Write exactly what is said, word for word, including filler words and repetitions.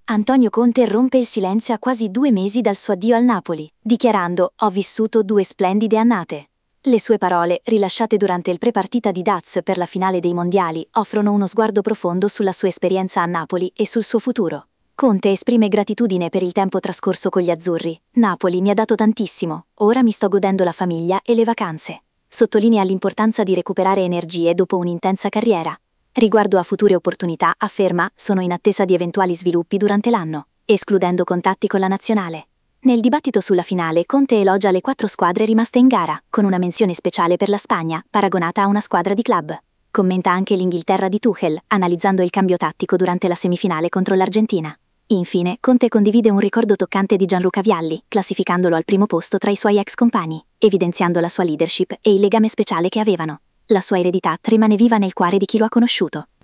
Antonio Conte rompe il silenzio a quasi due mesi dal suo addio al Napoli, dichiarando «Ho vissuto due splendide annate». Le sue parole, rilasciate durante il pre-partita di Daz per la finale dei mondiali, offrono uno sguardo profondo sulla sua esperienza a Napoli e sul suo futuro. Conte esprime gratitudine per il tempo trascorso con gli azzurri. «Napoli mi ha dato tantissimo, ora mi sto godendo la famiglia e le vacanze». Sottolinea l'importanza di recuperare energie dopo un'intensa carriera. Riguardo a future opportunità, afferma, sono in attesa di eventuali sviluppi durante l'anno, escludendo contatti con la nazionale. Nel dibattito sulla finale, Conte elogia le quattro squadre rimaste in gara, con una menzione speciale per la Spagna, paragonata a una squadra di club. Commenta anche l'Inghilterra di Tuchel, analizzando il cambio tattico durante la semifinale contro l'Argentina. Infine, Conte condivide un ricordo toccante di Gianluca Vialli, classificandolo al primo posto tra i suoi ex compagni, evidenziando la sua leadership e il legame speciale che avevano. La sua eredità rimane viva nel cuore di chi lo ha conosciuto.